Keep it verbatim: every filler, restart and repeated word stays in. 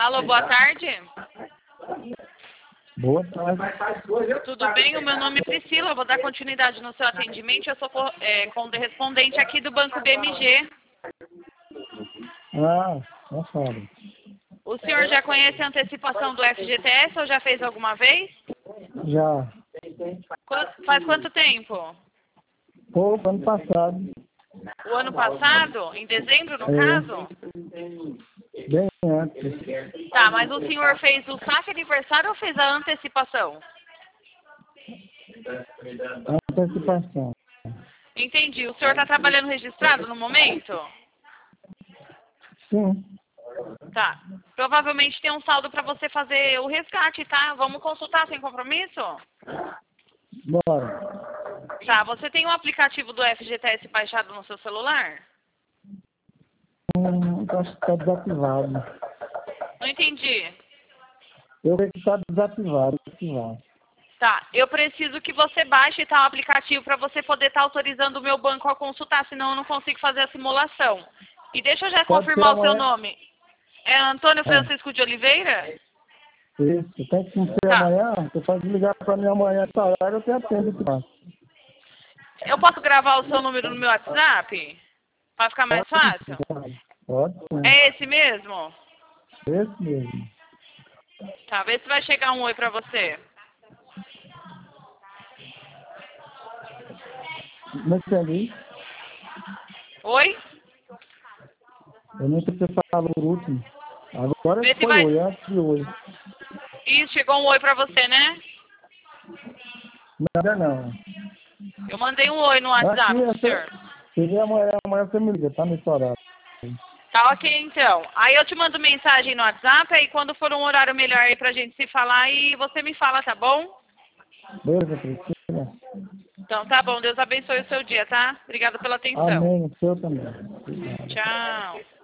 Alô, boa tarde. Boa tarde. Tudo bem? O meu nome é Priscila. Vou dar continuidade no seu atendimento. Eu sou co- é, correspondente aqui do Banco B M G. Ah, não sabe. O senhor já conhece a antecipação do F G T S ou já fez alguma vez? Já. Qua- Faz quanto tempo? Pouco, ano passado. O ano passado? Em dezembro, no É. caso? Bem antes. Tá, mas o senhor fez o saque aniversário ou fez a antecipação? Antecipação. Entendi. O senhor está trabalhando registrado no momento? Sim. Tá. Provavelmente tem um saldo para você fazer o resgate, tá? Vamos consultar sem compromisso? Bora. Tá. Você tem o aplicativo do F G T S baixado no seu celular? Hum, acho que está desativado. Não entendi. Eu sei que está desativado. Desativado. Tá. Eu preciso que você baixe tá, o aplicativo para você poder estar autorizando o meu banco a consultar, senão eu não consigo fazer a simulação. E deixa eu já Pode ser confirmar o seu amanhã. nome. É Antônio É. Francisco de Oliveira? Isso. Tem que ser Tá. amanhã. Você pode ligar para mim amanhã essa hora, eu tenho tempo de falar. Eu posso gravar o seu número no meu WhatsApp? Para ficar mais fácil? Pode sim. É esse mesmo? Esse mesmo. Tá, vê se vai chegar um oi pra você. Não entendi. Oi? Eu não sei se você falou o último. Agora Vê se foi vai... hoje, antes de hoje. Isso, chegou um oi pra você, né? Nada não. Eu mandei um oi no WhatsApp Aqui, pro essa, senhor. se vier amanhã, amanhã você me liga, tá nesse horário. Tá ok, então. Aí eu te mando mensagem no WhatsApp, aí quando for um horário melhor aí pra gente se falar, e você me fala, tá bom? Beleza, Cristina? Então tá bom, Deus abençoe o seu dia, tá? Obrigada pela atenção. Amém, o seu também. Obrigado. Tchau.